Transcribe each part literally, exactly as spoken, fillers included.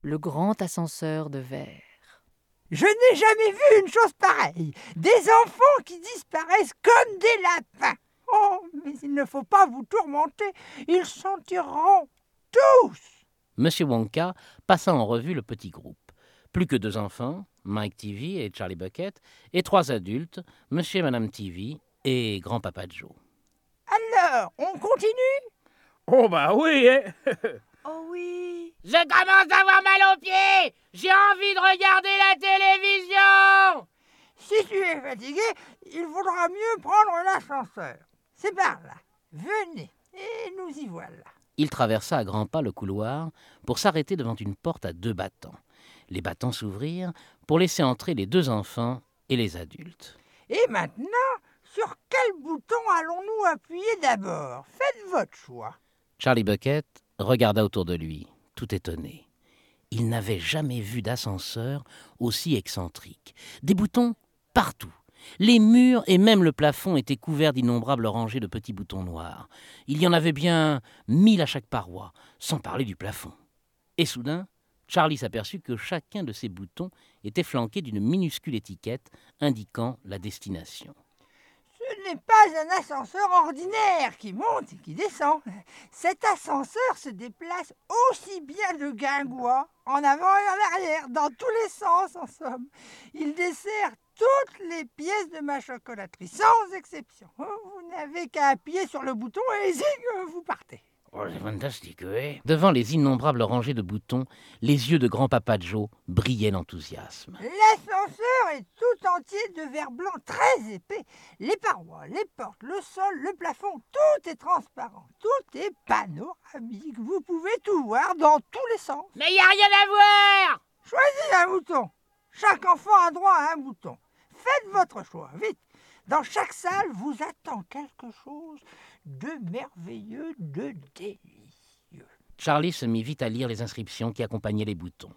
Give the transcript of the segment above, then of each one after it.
le grand ascenseur de verre. Je n'ai jamais vu une chose pareille. Des enfants qui disparaissent comme des lapins. Oh, mais il ne faut pas vous tourmenter. Ils s'en tireront tous. Monsieur Wonka passa en revue le petit groupe. Plus que deux enfants, Mike T V et Charlie Bucket, et trois adultes, Monsieur et Madame T V et Grand-Papa Joe. Alors, on continue? Oh bah oui, hein. Oh oui. Je commence à avoir mal aux pieds. J'ai envie de regarder la télévision. Si tu es fatigué, il vaudra mieux prendre l'ascenseur. C'est par là. Venez, et nous y voilà. Il traversa à grands pas le couloir pour s'arrêter devant une porte à deux battants. Les battants s'ouvrirent pour laisser entrer les deux enfants et les adultes. Et maintenant, sur quel bouton allons-nous appuyer d'abord? Faites votre choix. Charlie Bucket regarda autour de lui, tout étonné. Il n'avait jamais vu d'ascenseur aussi excentrique. Des boutons partout. Les murs et même le plafond étaient couverts d'innombrables rangées de petits boutons noirs. Il y en avait bien mille à chaque paroi, sans parler du plafond. Et soudain, Charlie s'aperçut que chacun de ces boutons était flanqué d'une minuscule étiquette indiquant la destination. Ce n'est pas un ascenseur ordinaire qui monte et qui descend. Cet ascenseur se déplace aussi bien de guingois, en avant et en arrière, dans tous les sens en somme. Il dessert toutes les pièces de ma chocolaterie, sans exception. Vous n'avez qu'à appuyer sur le bouton et zing, vous partez. Oh, c'est fantastique, oui. Devant les innombrables rangées de boutons, les yeux de Grand-Papa Joe brillaient d'enthousiasme. L'ascenseur est tout entier de verre blanc très épais. Les parois, les portes, le sol, le plafond, tout est transparent. Tout est panoramique. Vous pouvez tout voir dans tous les sens. Mais il n'y a rien à voir. Choisis un bouton. Chaque enfant a droit à un bouton. Faites votre choix, vite. Dans chaque salle vous attend quelque chose de merveilleux, de délicieux. Charlie se mit vite à lire les inscriptions qui accompagnaient les boutons.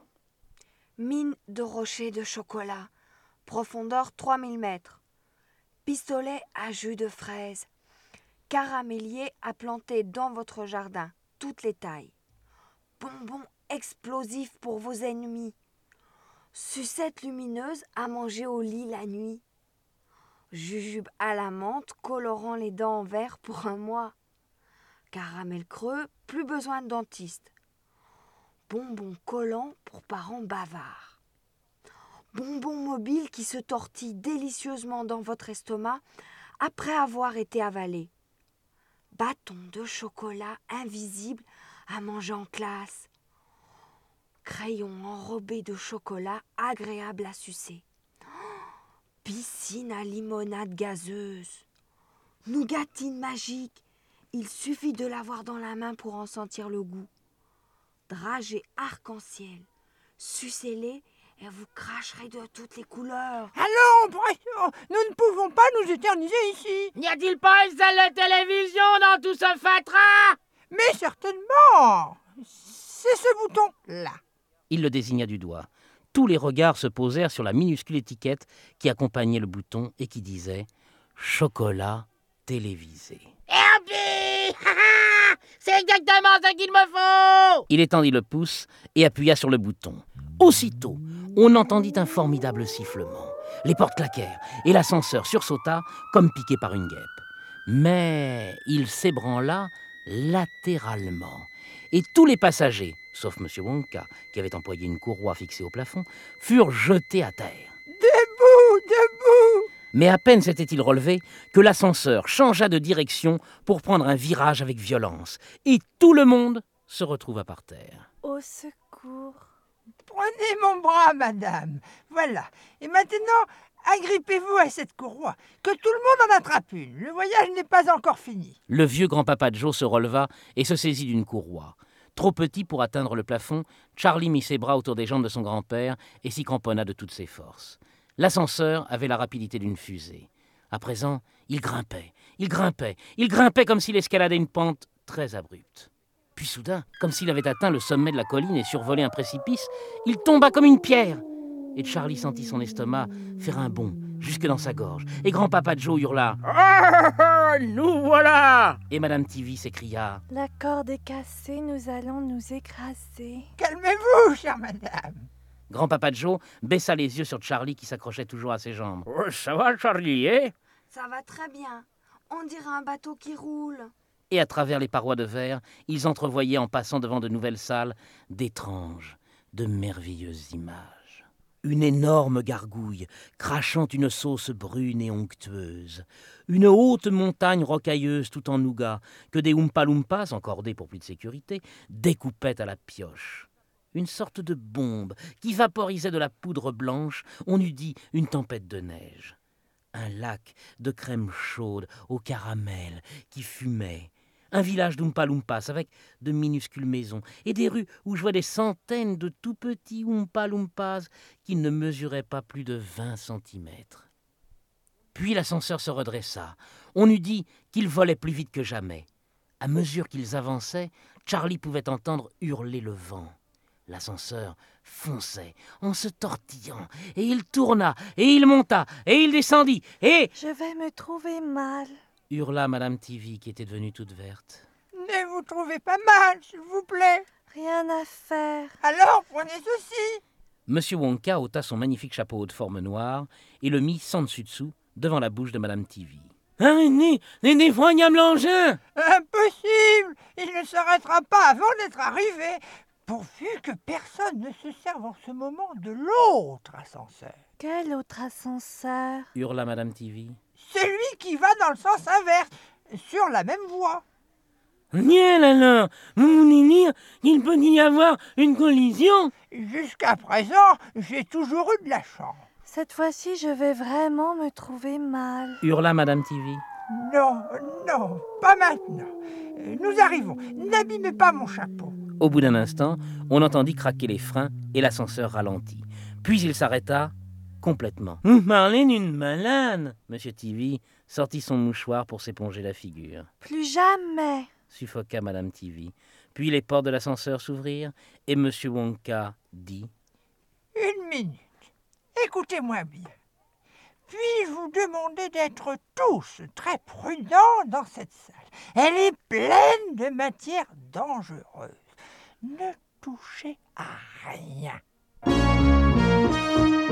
Mine de rocher de chocolat, profondeur trois mille mètres. Pistolet à jus de fraise. Caramélier à planter dans votre jardin, toutes les tailles. Bonbons explosifs pour vos ennemis. Sucette lumineuse à manger au lit la nuit. Jujube à la menthe colorant les dents en vert pour un mois. Caramel creux, plus besoin de dentiste. Bonbons collants pour parents bavards. Bonbons mobiles qui se tortillent délicieusement dans votre estomac après avoir été avalés. Bâtons de chocolat invisibles à manger en classe. Crayons enrobés de chocolat agréables à sucer. Piscine à limonade gazeuse. Nougatine magique. Il suffit de l'avoir dans la main pour en sentir le goût. Dragées arc-en-ciel. Sucez-les et vous cracherez de toutes les couleurs. Allons, pression, nous ne pouvons pas nous éterniser ici. N'y a-t-il pas une salle de télévision dans tout ce fatras? Mais certainement. C'est ce bouton-là. Il le désigna du doigt. Tous les regards se posèrent sur la minuscule étiquette qui accompagnait le bouton et qui disait « Chocolat télévisé ». Herbie! C'est exactement ce qu'il me faut! Il étendit le pouce et appuya sur le bouton. Aussitôt, on entendit un formidable sifflement. Les portes claquèrent et l'ascenseur sursauta comme piqué par une guêpe. Mais il s'ébranla latéralement. Et tous les passagers, sauf M. Wonka, qui avait employé une courroie fixée au plafond, furent jetés à terre. Debout, debout! Mais à peine s'était-il relevé que l'ascenseur changea de direction pour prendre un virage avec violence. Et tout le monde se retrouva par terre. Au secours. Prenez mon bras, madame. Voilà. Et maintenant, agrippez-vous à cette courroie. Que tout le monde en attrape une. Le voyage n'est pas encore fini. Le vieux grand-papa Joe se releva et se saisit d'une courroie. Trop petit pour atteindre le plafond, Charlie mit ses bras autour des jambes de son grand-père et s'y cramponna de toutes ses forces. L'ascenseur avait la rapidité d'une fusée. À présent, il grimpait, il grimpait, il grimpait comme s'il escaladait une pente très abrupte. Puis soudain, comme s'il avait atteint le sommet de la colline et survolé un précipice, il tomba comme une pierre. Et Charlie sentit son estomac faire un bond jusque dans sa gorge. Et grand-papa Joe hurla « Ah, Ah, nous voilà! Et Madame Tivy s'écria. La corde est cassée, nous allons nous écraser. Calmez-vous, chère madame. Grand-papa Joe baissa les yeux sur Charlie qui s'accrochait toujours à ses jambes. Oh, ça va, Charlie, eh? Ça va très bien. On dirait un bateau qui roule. Et à travers les parois de verre, ils entrevoyaient en passant devant de nouvelles salles d'étranges, de merveilleuses images. Une énorme gargouille, crachant une sauce brune et onctueuse. Une haute montagne rocailleuse tout en nougat, que des Oompa-Loompas, encordés pour plus de sécurité, découpaient à la pioche. Une sorte de bombe qui vaporisait de la poudre blanche, on eût dit une tempête de neige. Un lac de crème chaude au caramel qui fumait. Un village d'Oompa-Loompas avec de minuscules maisons et des rues où jouaient des centaines de tout petits Oompa-Loompas qui ne mesuraient pas plus de vingt centimètres. Puis l'ascenseur se redressa. On eût dit qu'il volait plus vite que jamais. À mesure qu'ils avançaient, Charlie pouvait entendre hurler le vent. L'ascenseur fonçait en se tortillant, et il tourna, et il monta, et il descendit, et... Je vais me trouver mal. hurla Madame Tivy, qui était devenue toute verte. Ne vous trouvez pas mal, s'il vous plaît. Rien à faire. Alors, prenez ceci. Monsieur Wonka ôta son magnifique chapeau de forme noire et le mit sans dessus dessous devant la bouche de Madame Tivy. Un effroyable engin! Impossible. Il ne s'arrêtera pas avant d'être arrivé, pourvu que personne ne se serve en ce moment de l'autre ascenseur. Quel autre ascenseur? Hurla Madame Tivy. Celui qui va dans le sens inverse, sur la même voie. Niel alors! Vous voulez dire qu'il peut y avoir une collision? Jusqu'à présent, j'ai toujours eu de la chance. Cette fois-ci, je vais vraiment me trouver mal. Hurla Madame Tivy. Non, non, pas maintenant. Nous arrivons. N'abîmez pas mon chapeau. Au bout d'un instant, on entendit craquer les freins et l'ascenseur ralentit. Puis il s'arrêta complètement. Vous parlez d'une malade! Monsieur Tivy sortit son mouchoir pour s'éponger la figure. Plus jamais. Suffoqua Madame Tivy. Puis les portes de l'ascenseur s'ouvrirent et Monsieur Wonka dit « Une minute. Écoutez-moi bien. Puis-je vous demander d'être tous très prudents dans cette salle? Elle est pleine de matières dangereuses. Ne touchez à rien. »